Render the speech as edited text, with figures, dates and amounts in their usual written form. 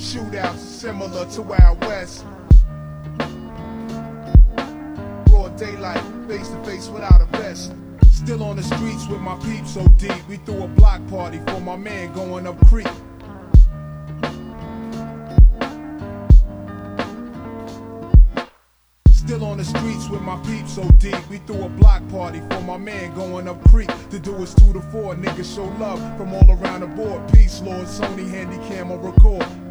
shootouts similar to Wild West. Broad daylight, face to face without a vest. Still on the streets with my peeps so deep. We threw a block party for my man going up creek. Still on the streets with my peeps so deep. We threw a block party for my man going up creek. To do is 2 to 4, niggas show love from all around the board. Peace, Lord, Sony, Handycam, or record.